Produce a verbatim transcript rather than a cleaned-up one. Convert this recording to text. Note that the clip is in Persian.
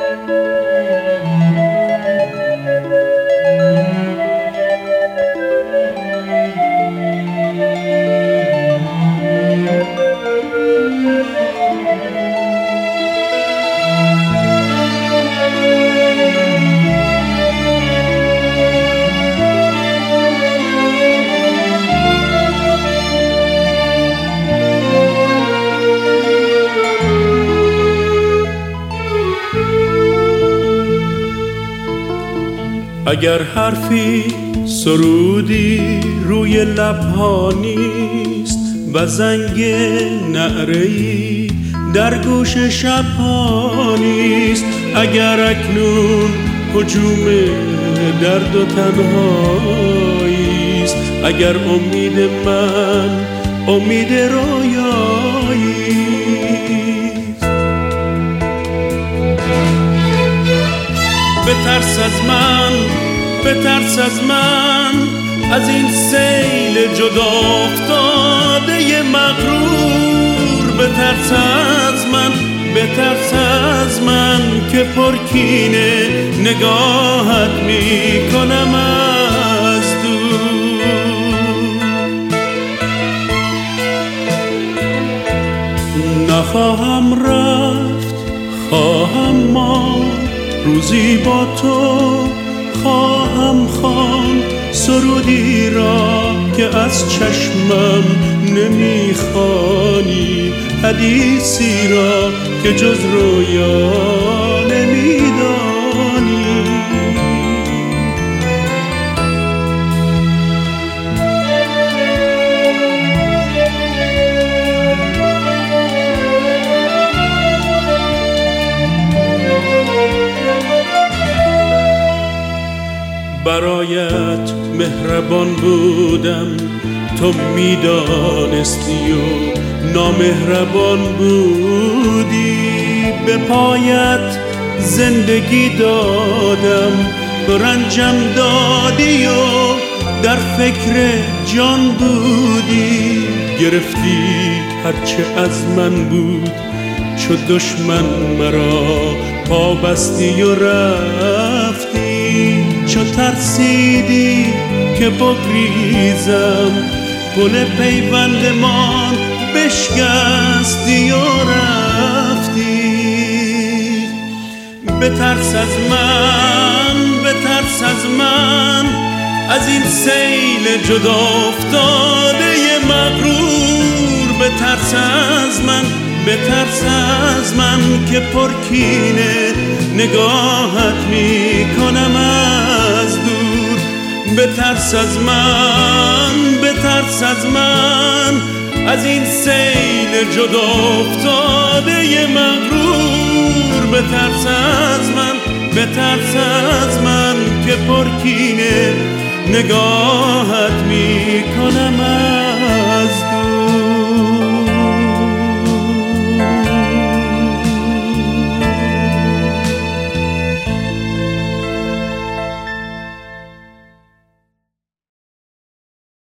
اگر حرفی سرودی روی لبها نیست و زنگ نعره‌ای در گوش شبها نیست، اگر اکنون هجوم درد و تنهایی است، اگر امید من امید رویایی است، بترس از من بترس از من، از این سیل جدا افتاده مغرور، بترس از من بترس از من که پرکینه نگاهت میکنم از دور. نخواهم رفت خواهم ماند، روزی با تو خواهم خواند سرودی را که از چشمم نمیخوانی، حدیثی را که جز رویا نمیدانی. برایت مهربان بودم، تو میدانستی و نامهربان بودی، به پایت زندگی دادم، رنجم دادی و در فکر جان بودی، گرفتی هرچه از من بود، چو دشمن مرا پا بستی و رفتی، چو ترسیدی که بگریزم گل پیوندمان بشکستی و رفتی. بترس از من بترس از من، از این سیل جدا افتاده مغرور، بترس از من بترس از من که پرکینه نگاهت میکنم از دور، بترس از من بترس از من، از این سیل جدا افتاده مغرور، بترس از من بترس از من که پرکینه نگاهت میکنم.